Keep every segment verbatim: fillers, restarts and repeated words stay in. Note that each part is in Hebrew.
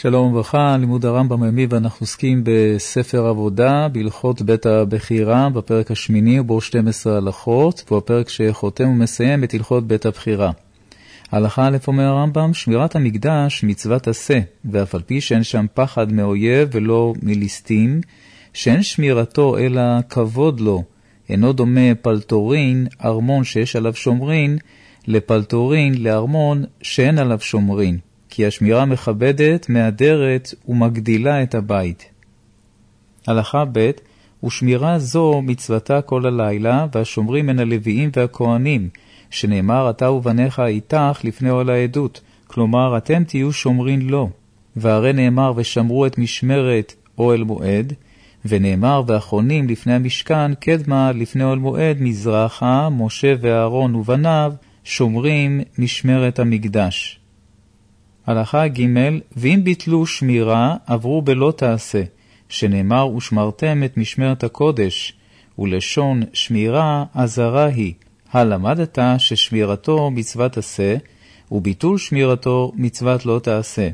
שלום וברכה, לימוד הרמב"ם היומי, ואנחנו עוסקים בספר עבודה, בהלכות בית הבחירה, בפרק השמיני ובו שתים עשרה הלכות, והוא הפרק שחותם ומסיים את הלכות בית הבחירה. הלכה א' אומר הרמב"ם, שמירת המקדש מצוות עשה, ואף על פי שאין שם פחד מאויב ולא מליסטים, שאין שמירתו אלא כבוד לו, אינו דומה פלטורין, ארמון שיש עליו שומרין, לפלטורין, לארמון שאין עליו שומרין. כי השמירה מכבדת, מאדרת ומגדילה את הבית. הלכה ב' ושמירה זו מצוותה כל הלילה, והשומרים מן הלוויים והכהנים, שנאמר אתה ובניך איתך לפני אוהל העדות, כלומר אתם תהיו שומרים לו. והרי נאמר ושמרו את משמרת אוהל מועד, ונאמר ואחרונים לפני המשכן קדמה לפני אוהל מועד מזרחה, משה ואהרון ובניו שומרים משמרת המקדש. הלכה ג' ואם ביטלו שמירה עברו בלא תעשה, שנאמר ושמרתם את משמרת הקודש, ולשון שמירה עזרה היא, הלמדת ששמירתו מצוות עשה, וביטול שמירתו מצוות לא תעשה.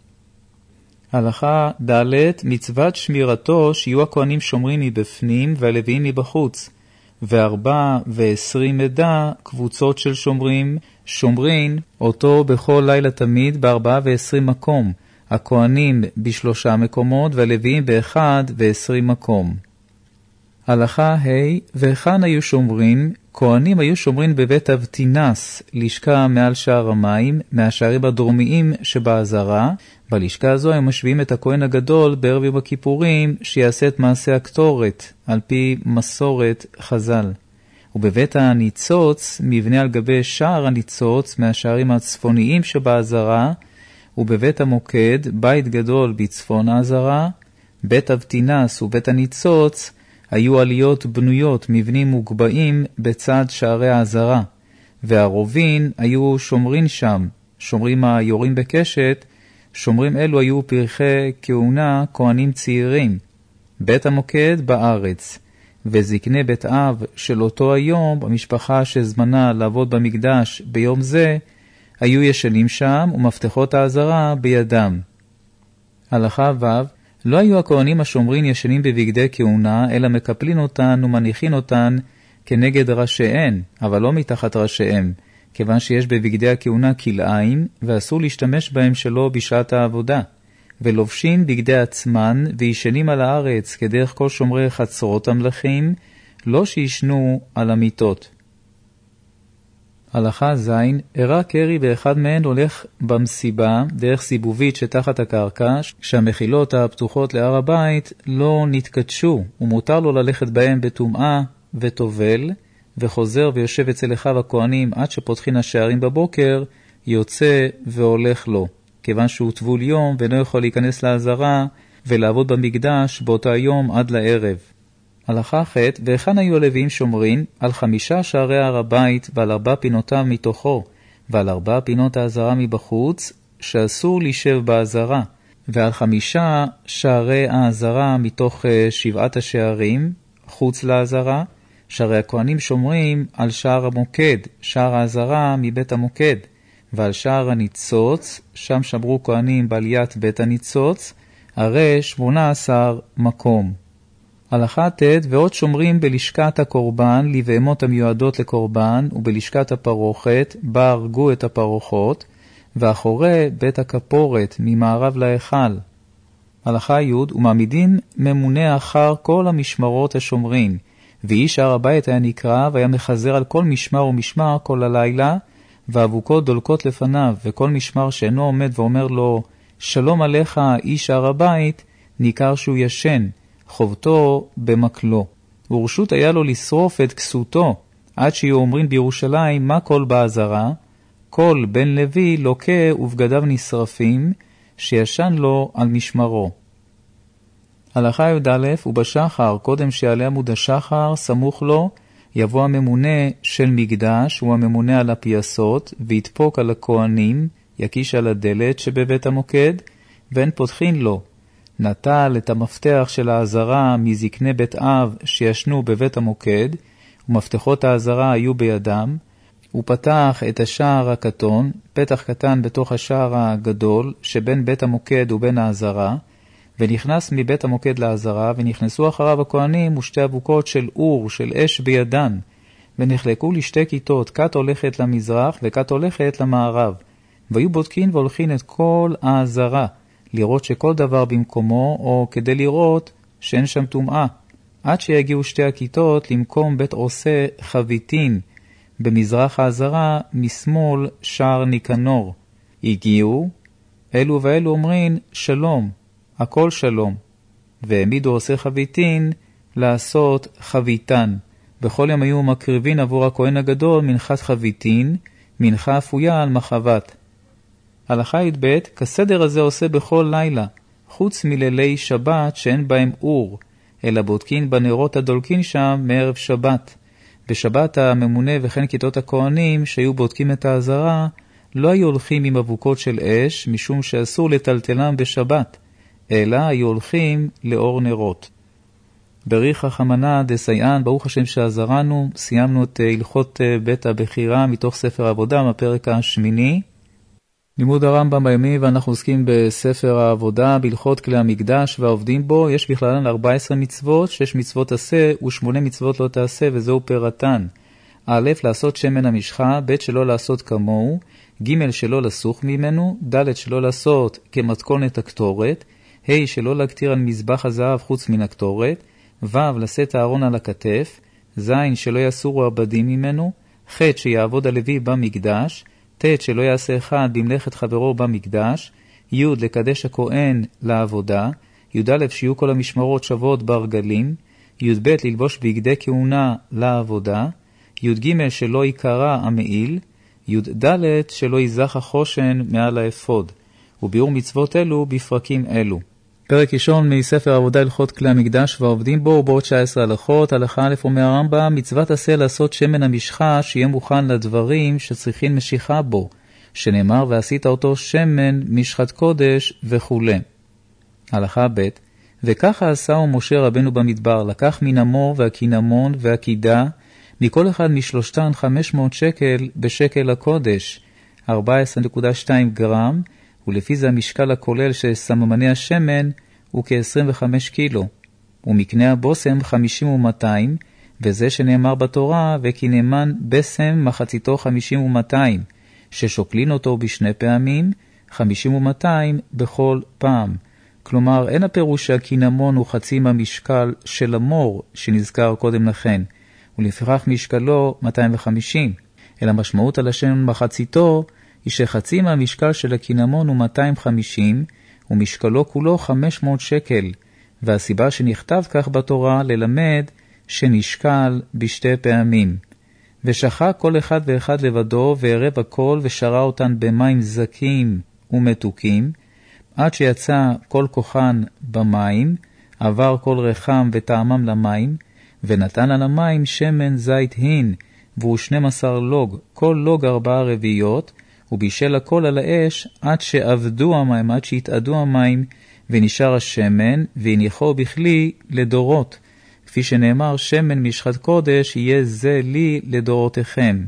הלכה ד' מצוות שמירתו שיהיו הכהנים שומרים מבפנים והלוויים מבחוץ, וארבע ועשרים עדה קבוצות של שומרים, שומרין אותו בכל לילה תמיד בארבעה ועשרים מקום, הכהנים בשלושה מקומות והלוויים באחד ועשרים מקום. הלכה ה' וכאן היו שומרים, כהנים היו שומרים בבית אבטינס, לשכה מעל שער המים, מהשערים הדרומיים שבעזרה, בלשכה הזו הם משווים את הכהן הגדול בערב יום הכיפורים שיעשה את מעשה הקטורת, על פי מסורת חז"ל. ובבית הניצוץ, מבנה על גבי שער הניצוץ מהשערים הצפוניים שבעזרה, ובבית המוקד, בית גדול בצפון העזרה, בית אבטינס ובית הניצוץ, היו עליות בנויות, מבנים מוגבעים בצד שערי העזרה, והרובין היו שומרים שם, שומרים היורים בקשת, שומרים אלו היו פרחי כהונה כהנים צעירים, בית המוקד בארץ, וזקני בית אב של אותו היום, במשפחה שזמנה לעבוד במקדש ביום זה, היו ישנים שם ומפתחות העזרה בידם. הלכה ו' לא היו הכהנים השומרים ישנים בבגדי כהונה, אלא מקפלין אותן ומניחין אותן כנגד ראשיהן, אבל לא מתחת ראשיהם, כיוון שיש בבגדי הכהונה כלאיים, ואסור להשתמש בהם שלא בשעת העבודה, ולובשים בגדי עצמן, וישנים על הארץ כדרך כל שומרי חצרות המלכים, לא שישנו על המיטות. הלכה זין, הראה קרי באחד מהן הולך במסיבה, דרך סיבובית שתחת הקרקע, שהמחילות הפתוחות להר הבית לא נתקדשו, ומותר לו ללכת בהם בטומאה וטובל, וחוזר ויושב אצל אחיו הכהנים עד שפותחין השערים בבוקר, יוצא והולך לו, כיוון שהוא טבול יום ואינו יכול להיכנס לעזרה ולעבוד במקדש באותו היום עד לערב. הלכה ח' וכאן היו הלוויים שומרים על חמישה שערי הר הבית ועל ארבע פינותיו מתוכו, ועל ארבע פינות העזרה מבחוץ, שאסור להישב בעזרה, ועל חמישה שערי העזרה מתוך שבעת השערים, חוץ לעזרה, שערי הכהנים שומרים על שער המוקד, שער העזרה מבית המוקד, ועל שער הניצוץ, שם שמרו כהנים בעליית בית הניצוץ, הרי שמונה עשר מקום. הלכה ט' ועוד שומרים בלשכת הקורבן, לבהמות המיועדות לקורבן, ובלשכת הפרוכת, בה הרגו את הפרוחות, ואחורי בית הכפורת, ממערב להיכל. הלכה י' ומעמידים ממונה אחר כל המשמרות השומרים, ואיש הר הבית היה נקרא, והיה מחזר על כל משמר ומשמר כל הלילה, ואבוקות דולקות לפניו, וכל משמר שאינו עומד ואומר לו, שלום עליך איש הר הבית, ניכר שהוא ישן, חובתו במקלו. ורשות היה לו לשרוף את כסותו, עד שיהיו אומרים בירושלים מה כל בעזרה, כל בן לוי לוקה ובגדיו נשרפים, שישן לו על משמרו. הלכה י"א ובשחר, קודם שיעלה עמוד השחר, סמוך לו, יבוא הממונה של מקדש, הוא הממונה על הפייסות, ויתפוק על הכהנים, יקיש על הדלת שבבית המוקד, ואין פותחין לו. נטל את המפתח של העזרה מזקני בית אב שישנו בבית המוקד, ומפתחות העזרה היו בידם, הוא פתח את השער הקטון, פתח קטן בתוך השער הגדול, שבין בית המוקד ובין העזרה, ונכנס מבית המוקד לעזרה, ונכנסו אחריו הכהנים ושתי אבוקות של אור, של אש בידן, ונחלקו לשתי כיתות, כת הולכת למזרח וכת הולכת למערב. והיו בודקין והולכין את כל העזרה, לראות שכל דבר במקומו, או כדי לראות שאין שם טומאה, עד שיגיעו שתי הכיתות למקום בית עושה חביתין, במזרח העזרה, משמאל שער ניקנור. הגיעו, אלו ואלו אומרים שלום, הכל שלום, והעמידו עושה חביתין לעשות חביתן. בכל יום היו מקריבין עבור הכהן הגדול מנחת חביתין, מנחה אפויה על מחבת. הלכה י"ב, כסדר הזה עושה בכל לילה, חוץ מלילי שבת שאין בהם אור, אלא בודקין בנרות הדולקין שם מערב שבת. בשבת הממונה וכן כיתות הכהנים שהיו בודקים את העזרה, לא היו הולכים עם אבוקות של אש, משום שאסור לטלטלם בשבת, אלא היו הולכים לאור נרות. בריך החמנה דסייען, ברוך השם שעזרנו, סיימנו את הלכות בית הבחירה מתוך ספר העבודה, מהפרק השמיני. לימוד הרמב"ם ביומי, ואנחנו עוסקים בספר העבודה, בהלכות כלי המקדש והעובדים בו. יש בכללן ארבע עשרה מצוות, שש מצוות עשה ושמונה מצוות לא תעשה, וזהו פרתן. א', לעשות שמן המשחה, ב', שלא לעשות כמוהו, ג', שלא לסוך ממנו, ד', שלא לעשות כמתכונת הקטורת, ה', שלא להקטיר על מזבח הזהב חוץ מן הקטורת, ו', לשאת הארון על הכתף, ז', שלא יסורו עבדים ממנו, ח', שיעבוד הלוי במקדש, ט', שלא יעשה אחד במלאכת חברו במקדש, י', לקדש הכהן לעבודה, י', שיהיו כל המשמרות שוות ברגלים, י', ללבוש בגדי כהונה לעבודה, י', שלא יקרא המעיל, י', שלא יזח החושן מעל האפוד. וביאור מצוות אלו בפרקים אלו. פרק ראשון מספר העבודה, הלכות כלי המקדש והעובדים בו, ובו תשע עשרה הלכות. הלכה א' אומר הרמב"ם, מצוות עשה לעשות שמן המשחה שיהיה מוכן לדברים שצריכים משיכה בו, שנאמר ועשית אותו שמן משחת קודש וכו'. הלכה ב', וככה עשהו משה רבנו במדבר, לקח מן המור והקינמון והקידה, מכל אחד משלושתן חמש מאות שקל בשקל הקודש, ארבע עשרה נקודה שתיים גרם, ולפי זה המשקל הכולל של סממני השמן הוא כ-עשרים וחמש קילו, ומקנה הבוסם חמישים ומאתיים, וזה שנאמר בתורה, וכי נאמן בסם מחציתו חמישים ומאתיים, ששוקלין אותו בשני פעמים, חמישים ומאתיים בכל פעם. כלומר, אין הפירוש שהקינמון הוא חצי מהמשקל של המור שנזכר קודם לכן, ולפיכך משקלו מאתיים וחמישים, אלא משמעות על השם מחציתו, היא שחצי מהמשקל של הקינמון הוא מאתיים וחמישים, ומשקלו כולו חמש מאות שקל, והסיבה שנכתב כך בתורה ללמד שנשקל בשתי פעמים. ושחה כל אחד ואחד לבדו, וערב הכל, ושרה אותן במים זקים ומתוקים, עד שיצא כל כוחן במים, עבר כל רחם וטעמם למים, ונתן על המים שמן זית הין, והוא שנים עשר לוג, כל לוג ארבעה רביעיות, ובישל הכל על האש עד שעבדו המים, עד שהתעדו המים, ונשאר השמן, והניחו בכלי לדורות, כפי שנאמר, שמן משחת קודש יהיה זה לי לדורותיכם.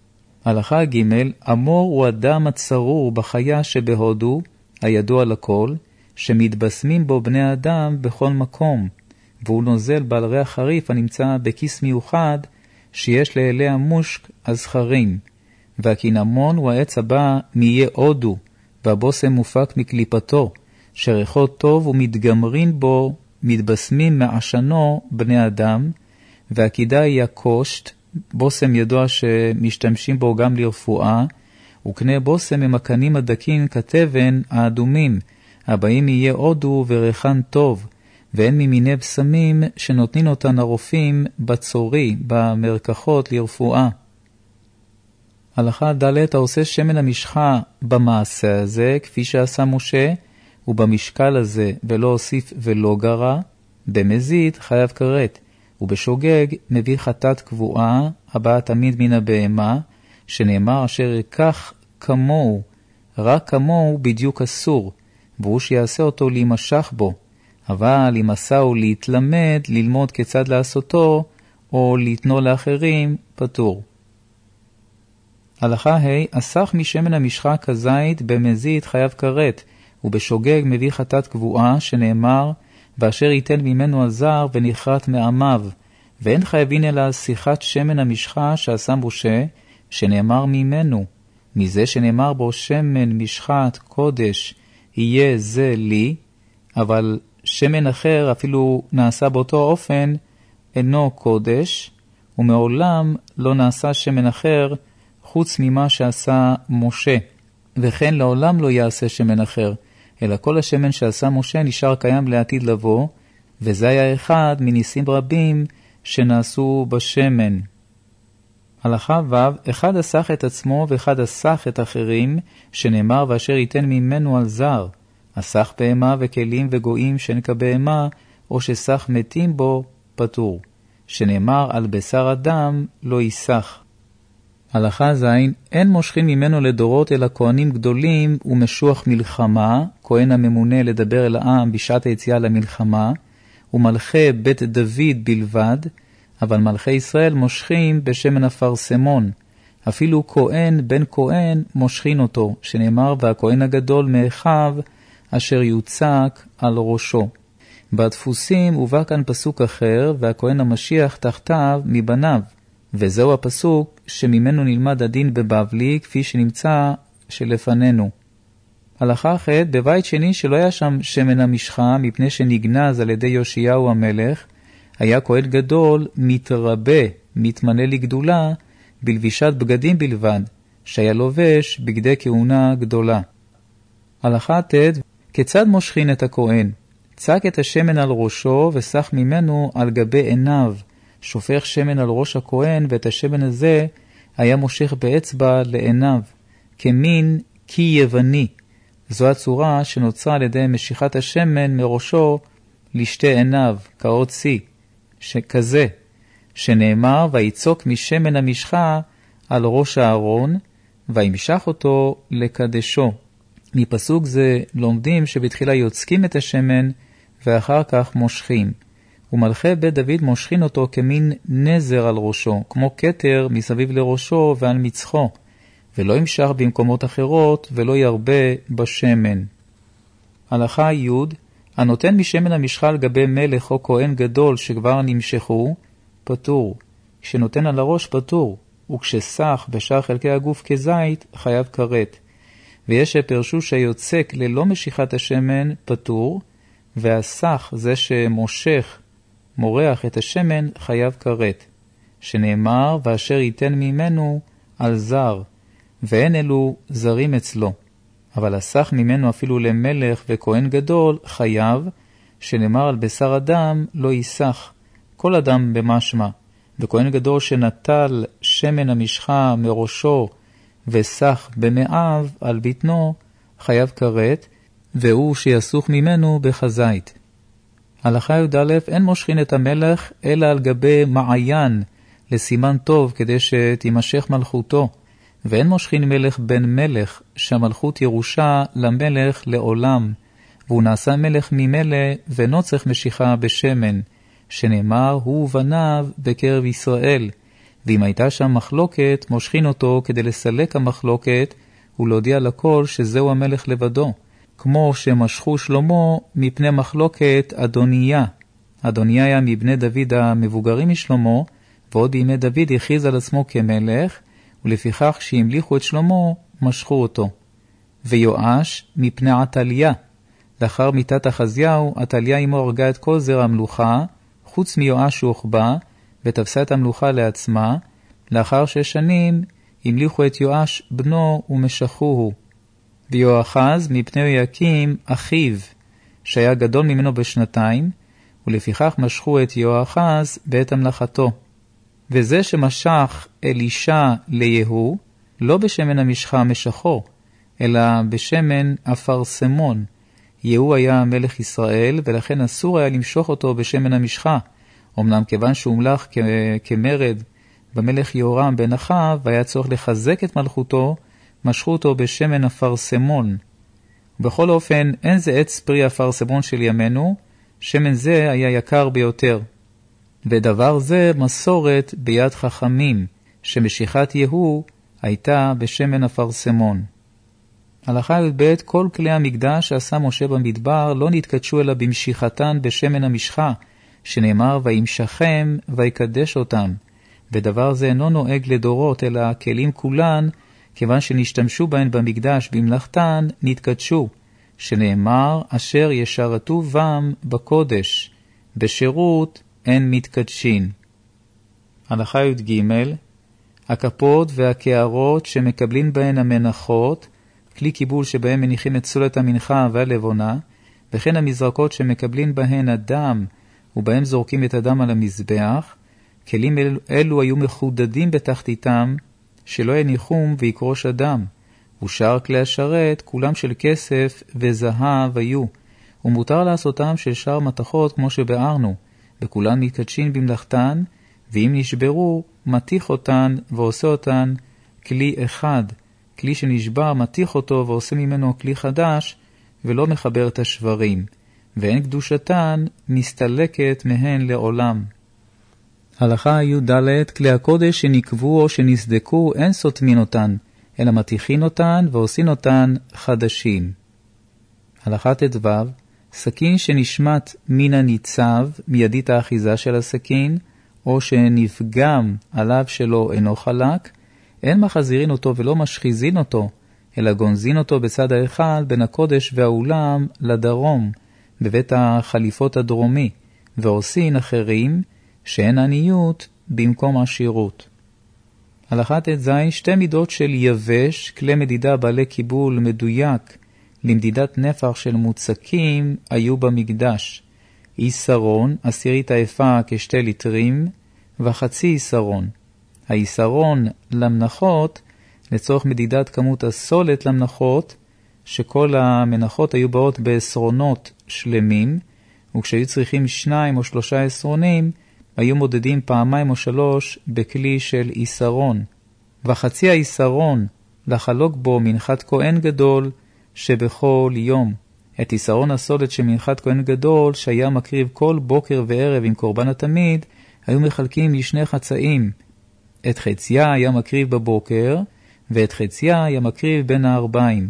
הלכה ג', אמור הוא אדם הצרור בחיה שבהודו, הידוע לכל, שמתבשמים בו בני האדם בכל מקום, והוא נוזל בעל ריח חריף הנמצא בכיס מיוחד, שיש לאלי המושק הזכרים. והקינמון הוא העץ הבא מיהיה הודו, והבוסם מופק מקליפתו, שריחות טוב ומתגמרין בו, מתבשמים מעשנו בני אדם, והקידה היא הקושט, בוסם ידוע שמשתמשים בו גם לרפואה, וקנה בוסם עם הקנים הדקים כתבן האדומים, הבאים יהיה הודו וריחן טוב, ואין ממיני בשמים שנותנים אותן הרופאים בצורי, במרקחות לרפואה. הלכה ד' העושה שמן המשחה במעשה הזה, כפי שעשה משה, ובמשקל הזה ולא הוסיף ולא גרה, במזיד חייב כרת, ובשוגג מביא חטאת קבועה, הבאה תמיד מן הבהמה, שנאמר אשר יקח כמוהו, רק כמוהו בדיוק אסור, והוא שיעשה אותו להימשך בו, אבל אם עשהו להתלמד, ללמוד כיצד לעשותו, או להתנו לאחרים, פטור. הלכה ה' אסך משמן המשחה כזית במזית חייב כרת, ובשוגג מביא חטאת קבועה, שנאמר, ואשר ייתן ממנו הזר ונכרת מעמיו, ואין חייבין אלא שיחת שמן המשחה שעשה משה, שנאמר ממנו, מזה שנאמר בו שמן משחת קודש, יהיה זה לי, אבל שמן אחר אפילו נעשה באותו אופן, אינו קודש, ומעולם לא נעשה שמן אחר, חוץ ממה שעשה משה, וכן לעולם לא יעשה שמן אחר, אלא כל השמן שעשה משה נשאר קיים לעתיד לבוא, וזה היה אחד מניסים רבים שנעשו בשמן. הלכה ו' אחד אסך את עצמו ואחד אסך את אחרים, שנאמר ואשר ייתן ממנו על זר, אסך בהמה וכלים וגויים שאין כבהמה, או שסך מתים בו פטור, שנאמר על בשר אדם לא יסך. הלכה זין, אין מושכים ממנו לדורות אלא כהנים גדולים ומשוח מלחמה, כהן הממונה לדבר אל העם בשעת היציאה למלחמה, ומלכי בית דוד בלבד, אבל מלכי ישראל מושכים בשמן אפרסמון, אפילו כהן בן כהן מושכין אותו, שנאמר והכהן הגדול מאחיו אשר יוצק על ראשו. בדפוסים הובא כאן פסוק אחר, והכהן המשיח תחתיו מבניו, וזהו הפסוק שממנו נלמד הדין בבבלי, כפי שנמצא שלפנינו. הלכה ח' בבית שני שלא היה שם שמן המשחה, מפני שנגנז על ידי יאשיהו המלך, היה כהן גדול מתרבה, מתמנה לגדולה, בלבישת בגדים בלבד, שהיה לובש בגדי כהונה גדולה. הלכה ט' כיצד מושכין את הכהן? צק את השמן על ראשו וסך ממנו על גבי עיניו, שופך שמן על ראש הכהן, ואת השמן הזה היה מושך באצבע לעיניו, כמין קי יווני. זו הצורה שנוצרה על ידי משיכת השמן מראשו לשתי עיניו, כאות צי, שכזה, שנאמר, ויצוק משמן המשחה על ראש הארון, וימשך אותו לקדשו. מפסוק זה לומדים שבתחילה יוצקים את השמן, ואחר כך מושכים. ומלכי בית דוד מושכין אותו כמין נזר על ראשו, כמו כתר מסביב לראשו ועל מצחו, ולא ימשך במקומות אחרות ולא ירבה בשמן. הלכה י' הנותן משמן המשחה על גבי מלך או כהן גדול שכבר נמשכו, פטור. כשנותן על הראש פטור, וכשסך בשאר חלקי הגוף כזית חייב כרת. ויש שפרשו שיוצק ללא משיכת השמן פטור, והסך זה שמושך מורח את השמן חייב כרת, שנאמר ואשר ייתן ממנו על זר, ואין אלו זרים אצלו. אבל הסך ממנו אפילו למלך וכהן גדול חייב, שנאמר על בשר אדם לא יסך, כל אדם במשמע, וכהן גדול שנטל שמן המשחה מראשו וסך במאיו על בטנו חייב כרת, והוא שיסוך ממנו בחזית. הלכה י"א אין מושכין את המלך אלא על גבי מעיין לסימן טוב כדי שתימשך מלכותו, ואין מושכין מלך בן מלך שהמלכות ירושה למלך לעולם, והוא נעשה מלך ממלא ואינו צריך משיכה בשמן, שנאמר הוא ובניו בקרב ישראל, ואם הייתה שם מחלוקת מושכין אותו כדי לסלק המחלוקת ולהודיע לכל שזהו המלך לבדו, כמו שמשכו שלמה מפני מחלוקת אדוניה. אדוניה היה מבני דוד המבוגרים משלמה, ועוד בימי דוד הכריז על עצמו כמלך, ולפיכך שהמליכו את שלמה משכו אותו. ויואש מפני עתליה. לאחר מיתת אחזיהו, עתליה עמו הרגה את כל זרע המלוכה, חוץ מיואש שהוחבא, ותפסה את המלוכה לעצמה. לאחר שש שנים המליכו את יואש בנו ומשכוהו. ויואחז מפני יהויקים אחיו, שהיה גדול ממנו בשנתיים, ולפיכך משכו את יואחז בעת המלכתו. וזה שמשך אלישע ליהו, לא בשמן המשחה משכו, אלא בשמן אפרסמון. יהו היה מלך ישראל, ולכן אסור היה למשוך אותו בשמן המשחה. אמנם כיוון שהוא מלך כ- כמרד במלך יהורם בן אחיו, והיה צורך לחזק את מלכותו, משכו אותו בשמן אפרסמון. בכל אופן, אין זה עץ פרי אפרסמון של ימינו, שמן זה היה יקר ביותר. ודבר זה מסורת ביד חכמים, שמשיכת יהו הייתה בשמן אפרסמון. הלכה י"ב, כל כלי המקדש שעשה משה במדבר לא נתקדשו אלא במשיכתן בשמן המשחה, שנאמר וימשכם ויקדש אותם. ודבר זה אינו נוהג לדורות, אלא הכלים כולן, כיוון שנשתמשו בהן במקדש במלאכתן, נתקדשו, שנאמר אשר ישרתו בם בקודש, בשירות אין מתקדשין. הלכה י"ג, הכפות והקערות שמקבלים בהן המנחות, כלי קיבול שבהם מניחים את סולת המנחה והלבונה, וכן המזרקות שמקבלים בהן הדם, ובהם זורקים את הדם על המזבח, כלים אלו, אלו היו מחודדים בתחתיתם, שלא יניחום ויקרוש הדם, ושאר כלי השרת, כולם של כסף וזהב היו, ומותר לעשותם של שאר מתכות כמו שבארנו, וכולם מתקדשים במלאכתן, ואם נשברו, מתיך אותן ועושה אותן כלי אחד, כלי שנשבר מתיך אותו ועושה ממנו כלי חדש, ולא מחבר את השברים, ואין קדושתן מסתלקת מהן לעולם. הלכה י"ד, כלי הקודש שנקבו או שנסדקו אין סותמין אותן, אלא מתיכין אותן ועושים אותן חדשים. הלכה ט"ו, סכין שנשמט מן הניצב מידית האחיזה של הסכין, או שנפגם עליו שלו אינו חלק, אין מחזירין אותו ולא משחיזין אותו, אלא גונזין אותו בצד האחד בין הקודש והאולם לדרום, בבית החליפות הדרומי, ועושין אחרים, שאין עניות במקום עשירות. הלכה ט"ז, שתי מידות של יבש, כלי מדידה בעלי קיבול מדויק, למדידת נפח של מוצקים, היו במקדש. איסרון, עשירית האפה כשתי ליטרים, וחצי איסרון. האיסרון למנחות, לצורך מדידת כמות הסולת למנחות, שכל המנחות היו באות בעשרונות שלמים, וכשהיו צריכים שניים או שלושה עשרונים, היו מודדים פעמיים או שלוש בכלי של איסרון. וחצי האיסרון לחלוק בו מנחת כהן גדול שבכל יום. את איסרון הסולת של מנחת כהן גדול שהיה מקריב כל בוקר וערב עם קורבן התמיד, היו מחלקים לשני חצאים. את חציה היה מקריב בבוקר, ואת חציה היה מקריב בין הארבעים.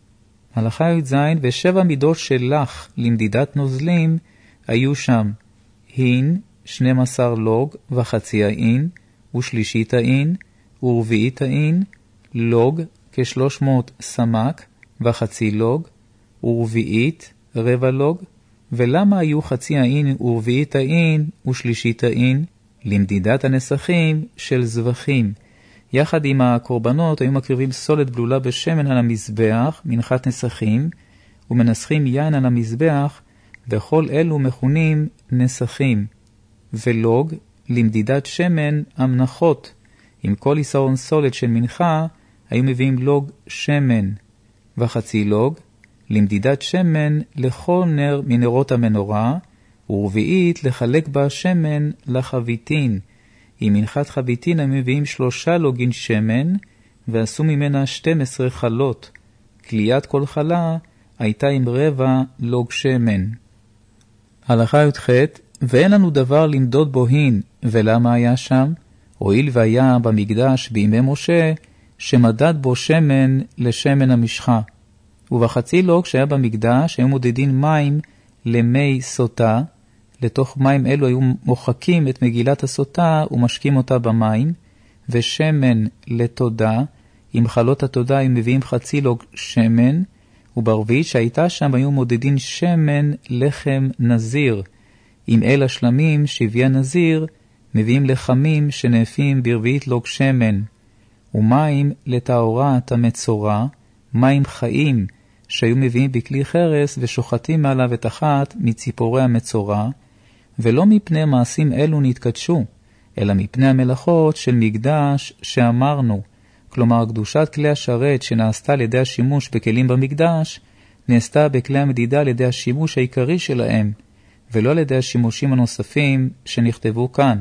הלכה י"ז, ושבע מידות של לח למדידת נוזלים היו שם. הין, שנים עשר לוג וחצי האין, ושלישית האין, ורביעית האין, לוג כשלוש מאות סמק וחצי לוג, ורביעית רבע לוג. ולמה היו חצי האין ורביעית האין ושלישית האין? למדידת הנסחים של זבחים. יחד עם הקורבנות היו מקריבים סולת בלולה בשמן על המזבח, מנחת נסחים, ומנסחים יין על המזבח, וכל אלו מכונים נסחים. ולוג, למדידת שמן המנחות. עם כל איסרון סולת של מנחה, היו מביאים לוג שמן. וחצי לוג, למדידת שמן לכל נר מנרות המנורה, ורביעית לחלק בה שמן לחביתין. עם מנחת חביתין הם מביאים שלושה לוגין שמן, ועשו ממנה שתים עשרה חלות. כליית כל חלה הייתה עם רבע לוג שמן. הלכה י"ח, ואין לנו דבר למדוד בו הין, ולמה היה שם? הואיל והיה במקדש בימי משה, שמדד בו שמן לשמן המשחה. ובחצי לוג שהיה במקדש היו מודדים מים למי סוטה, לתוך מים אלו היו מוחקים את מגילת הסוטה ומשקים אותה במים, ושמן לתודה, עם חלות התודה הם מביאים חצי לוג שמן, וברביעית שהייתה שם היו מודדים שמן לחם נזיר, עם אל השלמים שהביא נזיר, מביאים לחמים שנאפים ברביעית לוג שמן, ומים לטהרת המצורע, מים חיים שהיו מביאים בכלי חרס ושוחטים מעליו את אחת מציפורי המצורע, ולא מפני מעשים אלו נתקדשו, אלא מפני המלאכות של מקדש שאמרנו, כלומר קדושת כלי השרת שנעשתה על ידי השימוש בכלים במקדש, נעשתה בכלי המדידה על ידי השימוש העיקרי שלהם, ולא על ידי השימושים הנוספים שנכתבו כאן.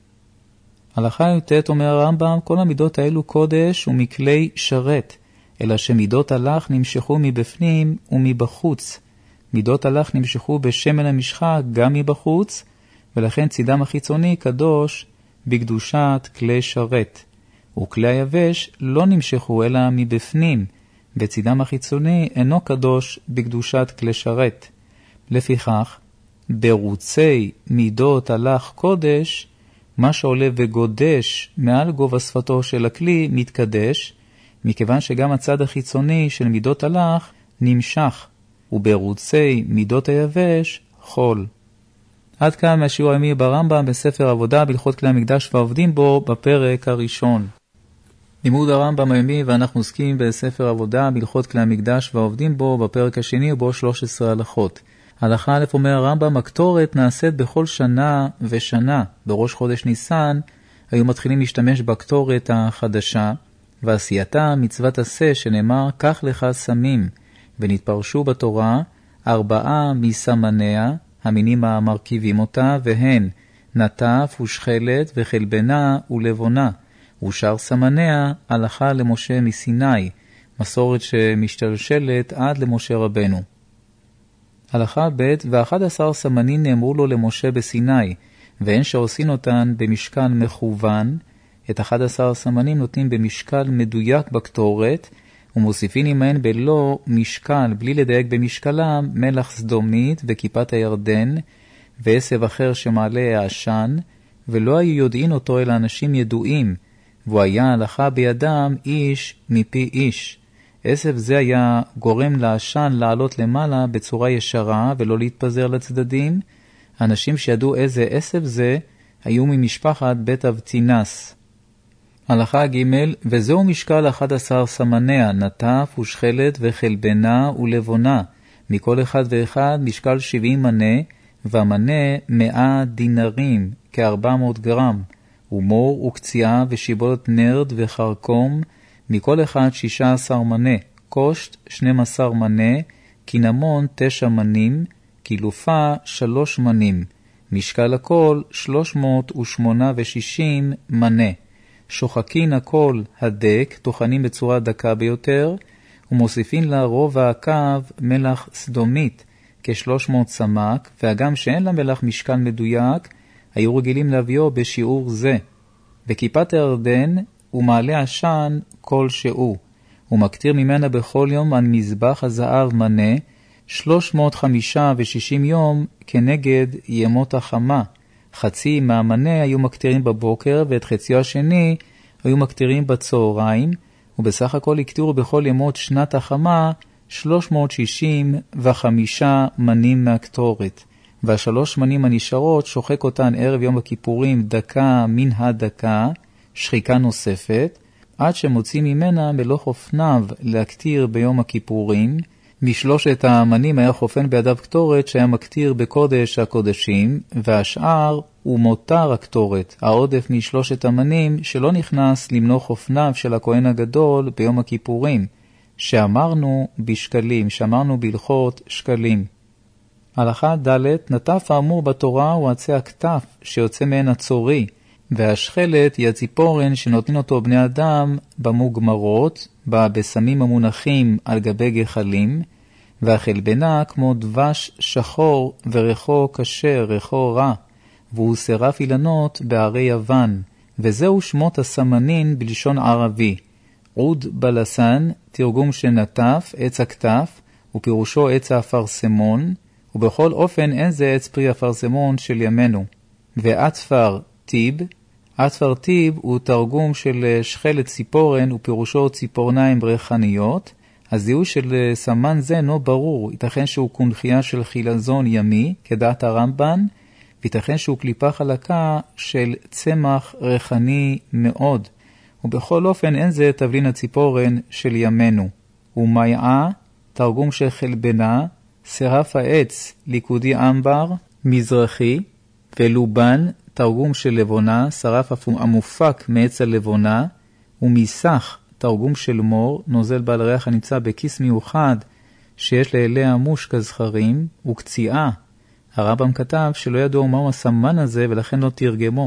הלכה י"ט אומר הרמב"ם, כל המידות האלו קודש ומכלי שרת, אלא שמידות הלך נמשכו מבפנים ומבחוץ. מידות הלך נמשכו בשמן המשחה גם מבחוץ, ולכן צידם החיצוני קדוש בקדושת כלי שרת. וכלי היבש לא נמשכו אלא מבפנים, וצידם החיצוני אינו קדוש בקדושת כלי שרת. לפיכך, ברוצי מידות הלך קודש, מה שעולה וגודש מעל גובה שפתו של הכלי מתקדש, מכיוון שגם הצד החיצוני של מידות הלך נמשך, וברוצי מידות היבש חול. עד כאן מהשיעור היומי ברמב"ם בספר עבודה בהלכות כלי המקדש והעובדים בו בפרק הראשון. לימוד הרמב"ם היומי, ואנחנו עוסקים בספר עבודה בהלכות כלי המקדש והעובדים בו בפרק השני ובו שלוש עשרה הלכות. הלכה א' אומר הרמב"ם, הקטורת נעשית בכל שנה ושנה. בראש חודש ניסן היו מתחילים להשתמש בקטורת החדשה, ועשייתה מצוות עשה שנאמר, קח לך סמים, ונתפרשו בתורה ארבעה מסמניה, המינים המרכיבים אותה, והן נטף ושחלת וחלבנה ולבונה, ושאר סמניה הלכה למשה מסיני, מסורת שמשתלשלת עד למשה רבנו. הלכה ב' ואחד עשר סמנים נאמרו לו למשה בסיני, ואין שעושים אותן במשקל מכוון. את אחד עשר סמנים נותנים במשקל מדויק בקטורת, ומוסיפים עמהן בלא משקל, בלי לדייק במשקלם, מלח סדומית וכיפת הירדן, ועשב אחר שמעלה העשן, ולא היו יודעים אותו אלא אנשים ידועים, והוא היה הלכה בידם איש מפי איש. עשב זה היה גורם לעשן לעלות למעלה בצורה ישרה ולא להתפזר לצדדים. אנשים שידעו איזה עשב זה היו ממשפחת בית אבטינס. הלכה ג' וזהו משקל אחד עשר סמניה, נטף ושחלת וחלבנה ולבונה, מכל אחד ואחד משקל שבעים מנה, והמנה מאה דינרים, כארבע מאות גרם, ומור וקציעה ושיבולת נרד וחרקום, מכל אחד שישה עשר מנה, קושט שנים עשר מנה, קינמון תשע מנים, קילופה שלוש מנים, משקל הכל שלוש מאות ושמונה ושישים מנה. שוחקין הכל הדק, תוכנים בצורה דקה ביותר, ומוסיפין לה רובע הקו מלח סדומית, כ-שלוש מאות סמק, והגם שאין לה מלח משקל מדויק, היו רגילים להביאו בשיעור זה. בכיפת הירדן הוא מעלה עשן כלשהו, הוא מקטיר ממנה בכל יום על מזבח הזהב מנה, שלוש מאות חמישה ושישים יום כנגד ימות החמה. חצי מהמנה היו מקטירים בבוקר, ואת חציו השני היו מקטירים בצהריים, ובסך הכל הקטירו בכל ימות שנת החמה שלוש מאות שישים וחמישה מנים מהקטורת. והשלוש מנים הנשארות שוחק אותן ערב יום הכיפורים דקה מן הדקה, שחיקה נוספת, עד שמוצאים ממנה מלוך אופניו להקטיר ביום הכיפורים. משלושת המנים היה חופן בידיו קטורת שהיה מקטיר בקודש הקודשים, והשאר הוא מותר הקטורת, העודף משלושת המנים שלא נכנס למנוך אופניו של הכהן הגדול ביום הכיפורים, שאמרנו בשקלים, שאמרנו בהלכות שקלים. הלכה ד' נטף האמור בתורה הוא עצי הכתף שיוצא מהן הצורי, והשחלת היא הציפורן שנותנים אותו בני אדם במוגמרות, בבשמים המונחים על גבי גחלים, והחלבנה כמו דבש שחור וריחו קשה, ריחו רע, והוא שרף אילנות בערי יוון, וזהו שמות הסמנין בלשון ערבי. עוד בלסן, תרגום שנטף, עץ הכתף, ופירושו עץ האפרסמון, ובכל אופן אין זה עץ פרי אפרסמון של ימינו. ועצפר טיב, עצפר טיב הוא תרגום של שחלת ציפורן, ופירושו ציפורניים ברכניות. הזיהוי של סמן זה אינו ברור, ייתכן שהוא קונחייה של חילזון ימי, כדעת הרמב"ן, וייתכן שהוא קליפה חלקה של צמח רכני מאוד, ובכל אופן אין זה תבלין הציפורן של ימינו. ומייעה, תרגום של חלבנה, שרף העץ, ליקודי אמבר, מזרחי, ולובן, תרגום של לבונה, שרף המופק מעץ הלבונה, ומיסח, תרגום של מור, נוזל בעל ריח הנמצא בכיס מיוחד, שיש לאלי עמוש כזכרים, וקציעה. הרמב"ם כתב שלא ידעו מהו הסמן הזה ולכן לא תרגמו.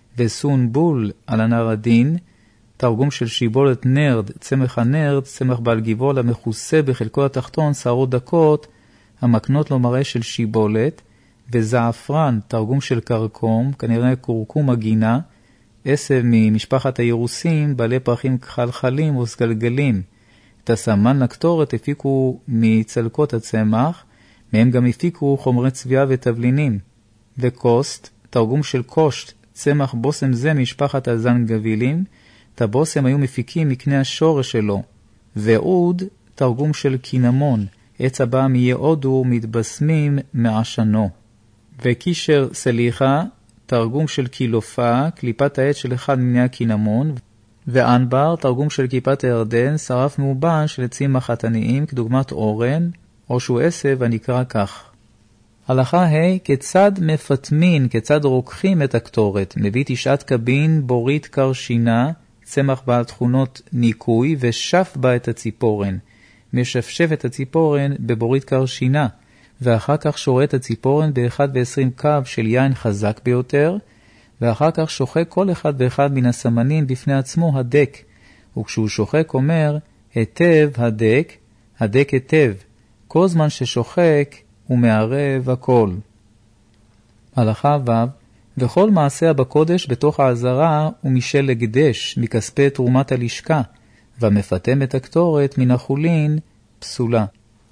וסון בול על הנר הדין, תרגום של שיבולת נרד, צמח הנרד, צמח בעל גבעול המכוסה בחלקו התחתון, שערות דקות, המקנות לו מראה של שיבולת, וזעפרן, תרגום של קרקום, כנראה קורקום הגינה, עשב ממשפחת הירוסים, בעלי פרחים כחלחלים או סגלגלים. את הסמן לקטורת הפיקו מצלקות הצמח, מהם גם הפיקו חומרי צביעה ותבלינים. וקוסט, תרגום של קושט, צמח בוסם זה משפחת הזנגבילים, את הבוסם היו מפיקים מקנה השורש שלו. ועוד, תרגום של קינמון, עץ הבא מיהודו מתבשמים מעשנו. וקישר סליחה, תרגום של קילופה, קליפת העץ של אחד מיני הקינמון. ואנבר, תרגום של כיפת הירדן, שרף מאובן של עצים מחתניים כדוגמת אורן, או שהוא עשב הנקרא כך. הלכה ה' כיצד מפתמין, כיצד רוקחים את הקטורת, מביא תשעת קבין, בורית קרשינה, צמח בעל תכונות ניקוי, ושף בה את הציפורן. משפשף את הציפורן בבורית קרשינה, ואחר כך שורה את הציפורן ב-אחד ועשרים קו של יין חזק ביותר, ואחר כך שוחק כל אחד ואחד מן הסמנים בפני עצמו הדק, וכשהוא שוחק אומר, היטב הדק, הדק היטב, כל זמן ששוחק הוא מערב הכל. הלכה ו' וכל מעשה בקודש בתוך העזרה הוא משל הקדש, מכספי תרומת הלשכה, והמפתם את הקטורת מן החולין פסולה.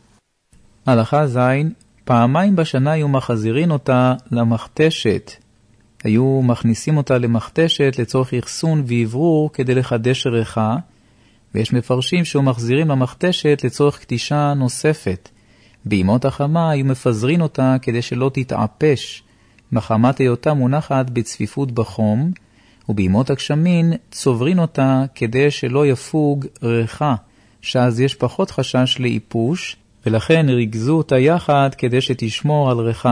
הלכה ז' פעמיים בשנה היו מחזירים אותה למכתשת, היו מכניסים אותה למכתשת לצורך יחסון ועברור כדי לחדש ריחה, ויש מפרשים שהוא מחזירים למכתשת לצורך קדישה נוספת. בימות החמה היו מפזרים אותה כדי שלא תתעפש, מחמת היותה מונחת בצפיפות בחום, ובימות הגשמין צוברים אותה כדי שלא יפוג ריחה, שאז יש פחות חשש לאיפוש, ולכן ריגזו אותה יחד כדי שתשמור על ריחה.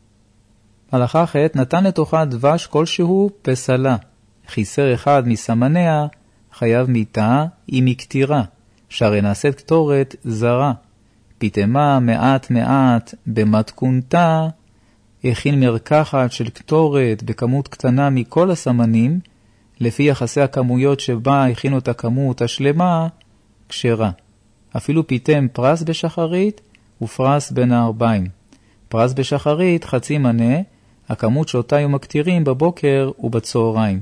הלכה ח' נתן לתוכה דבש כלשהו פסלה, חיסר אחד מסמניה, חייב מיתה היא מקטירה, שהרי נעשית קטורת זרה. פיתמה מעט מעט במתכונתה, הכין מרקחת של קטורת בכמות קטנה מכל הסמנים, לפי יחסי הכמויות שבה הכינו את הכמות השלמה, כשרה. אפילו פיתם פרס בשחרית ופרס בין הארבעים. פרס בשחרית חצי מנה, הכמות שאותה היו מקטירים בבוקר ובצהריים.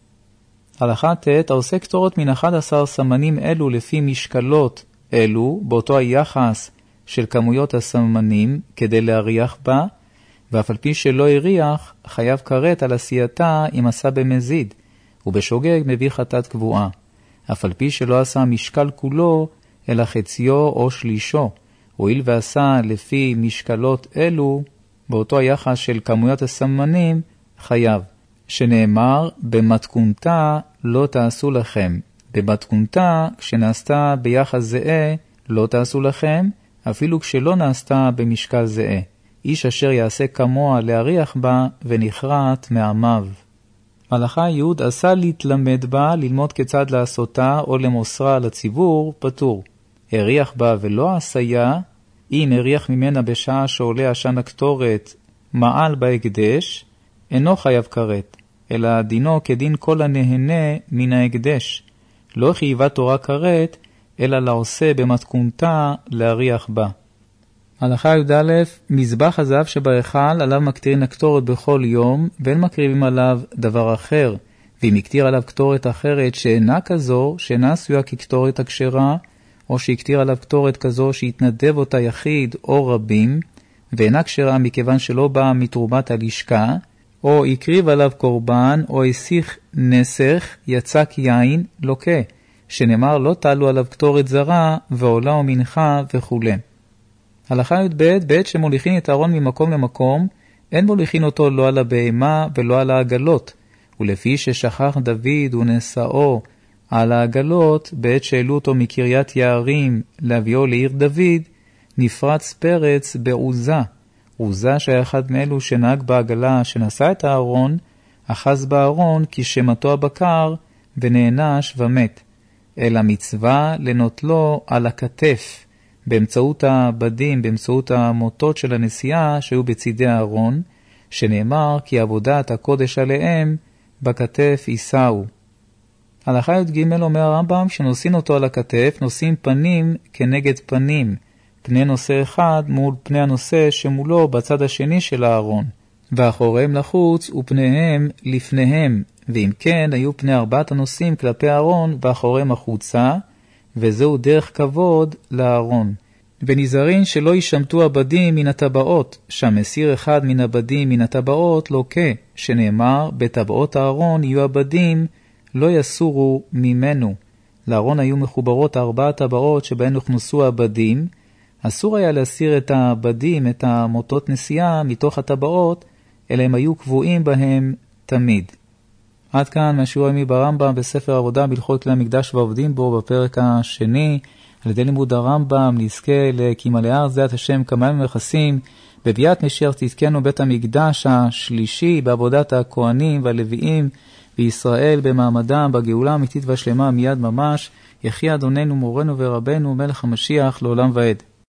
הלכה ט' העושה קטורת מן אחד עשר סמנים אלו לפי משקלות אלו, באותו היחס של כמויות הסמנים כדי להריח בה, ואף על פי שלא הריח, חייב קראת על עשייתה אם עשה במזיד, ובשוגג מביא חטאת קבועה. אף על פי שלא עשה משקל כולו, אלא חציו או שלישו, הואיל ועשה לפי משקלות אלו, באותו היחס של כמויות הסמנים, חייב. שנאמר, במתכונתה לא תעשו לכם. במתכונתה, כשנעשתה ביחס זהה, לא תעשו לכם, אפילו כשלא נעשתה במשקל זהה. איש אשר יעשה כמוה להריח בה ונכרת מעמיו. הלכה י' עשה להתלמד בה, ללמוד כיצד לעשותה או למוסרה לציבור, פטור. הריח בה ולא עשיה, אם הריח ממנה בשעה שעולה עשן הקטורת מעל בהקדש, אינו חייב כרת, אלא דינו כדין כל הנהנה מן ההקדש. לא חייבה תורה כרת, אלא לעושה במתכונתה להריח בה. הלכה י"א מזבח הזהב שבהיכל עליו מקטירין הקטורת בכל יום, ואין מקריבים עליו דבר אחר, ואם יקטיר עליו קטורת אחרת שאינה כזו, שאינה עשויה כקטורת הכשרה, או שיקטיר עליו קטורת כזו שיתנדב אותה יחיד או רבים, ואינה כשרה מכיוון שלא באה מתרומת הלשכה, או יקריב עליו קורבן, או הסיך נסך, יצק יין, לוקה, שנאמר לא תעלו עליו קטורת זרה, ועולה ומנחה וכו'. הלכה י"ב, בעת שמוליכין את הארון ממקום למקום, אין מוליכין אותו לא על הבהמה ולא על העגלות, ולפי ששכח דוד ונשאו על העגלות, בעת שהעלו אותו מקריית יערים להביאו לעיר דוד, נפרץ פרץ בעוזה. עוזה שהיה אחד מאלו שנהג בעגלה שנשא את הארון, אחז בארון כשמתו הבקר ונענש ומת. אלא מצווה לנוטלו על הכתף, באמצעות הבדים, באמצעות המוטות של הנסיעה שהיו בצידי הארון, שנאמר כי עבודת הקודש עליהם בכתף יישאו. הלכה י"ג אומר הרמב"ם שנושאים אותו על הכתף, נושאים פנים כנגד פנים, פני נושא אחד מול פני הנושא שמולו בצד השני של הארון, ואחוריהם לחוץ ופניהם לפניהם, ואם כן היו פני ארבעת הנושאים כלפי הארון ואחוריהם החוצה, וזהו דרך כבוד לארון. ונזהרין שלא ישמטו הבדים מן הטבעות, שהמסיר אחד מן הבדים מן הטבעות לוקה, שנאמר בטבעות הארון יהיו הבדים לא יסורו ממנו. לארון היו מחוברות ארבע טבעות שבהן הוכנסו הבדים, אסור היה להסיר את הבדים, את המוטות נשיאה מתוך הטבעות, אלא הם היו קבועים בהם תמיד. עד כאן מהשיעור היומי ברמב"ם בספר עבודה בהלכות כלי המקדש ועובדים בו בפרק השני. על ידי לימוד הרמב"ם נזכה לכמלאה ארזת השם כמה ימים מכסים, בביאת משיח צדקנו בית המקדש השלישי, בעבודת הכהנים והלוויים בישראל במעמדם בגאולה האמיתית והשלמה מיד ממש. יחי אדוננו מורנו ורבנו מלך המשיח לעולם ועד.